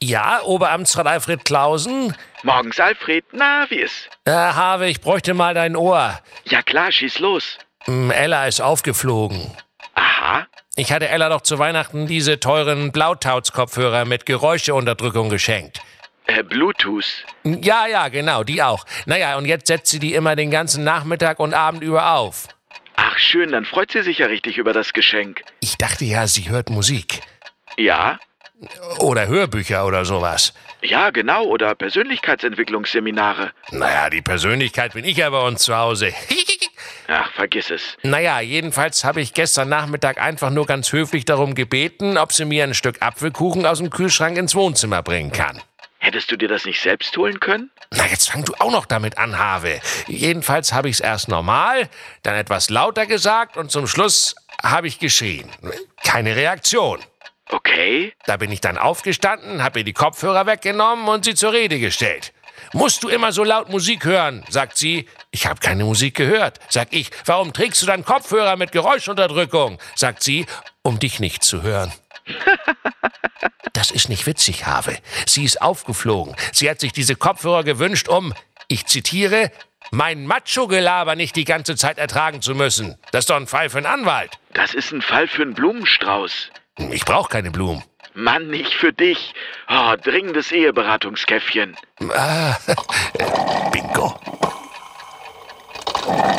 Ja, Oberamtsrat Alfred Clausen? Morgens, Alfred. Na, wie ist? Harve, ich bräuchte mal dein Ohr. Ja klar, schieß los. Ella ist aufgeflogen. Aha. Ich hatte Ella doch zu Weihnachten diese teuren Blautauts-Kopfhörer mit Geräuscheunterdrückung geschenkt. Bluetooth. Ja, genau, die auch. Naja, und jetzt setzt sie die immer den ganzen Nachmittag und Abend über auf. Ach schön, dann freut sie sich ja richtig über das Geschenk. Ich dachte ja, sie hört Musik. Ja? Oder Hörbücher oder sowas. Ja, genau, oder Persönlichkeitsentwicklungsseminare. Naja, die Persönlichkeit bin ich ja bei uns zu Hause. Ach, vergiss es. Naja, jedenfalls habe ich gestern Nachmittag einfach nur ganz höflich darum gebeten, ob sie mir ein Stück Apfelkuchen aus dem Kühlschrank ins Wohnzimmer bringen kann. Hättest du dir das nicht selbst holen können? Na, jetzt fang du auch noch damit an, Harve. Jedenfalls habe ich es erst normal, dann etwas lauter gesagt und zum Schluss habe ich geschrien. Keine Reaktion. Okay. Da bin ich dann aufgestanden, habe ihr die Kopfhörer weggenommen und sie zur Rede gestellt. Musst du immer so laut Musik hören, sagt sie. Ich habe keine Musik gehört. Sag ich, warum trägst du dann Kopfhörer mit Geräuschunterdrückung? Sagt sie, um dich nicht zu hören. Das ist nicht witzig, Harve. Sie ist aufgeflogen. Sie hat sich diese Kopfhörer gewünscht, um, ich zitiere, mein Macho-Gelaber nicht die ganze Zeit ertragen zu müssen. Das ist doch ein Fall für einen Anwalt. Das ist ein Fall für einen Blumenstrauß. Ich brauche keine Blumen. Mann, nicht für dich. Oh, dringendes Eheberatungskäffchen. Bingo.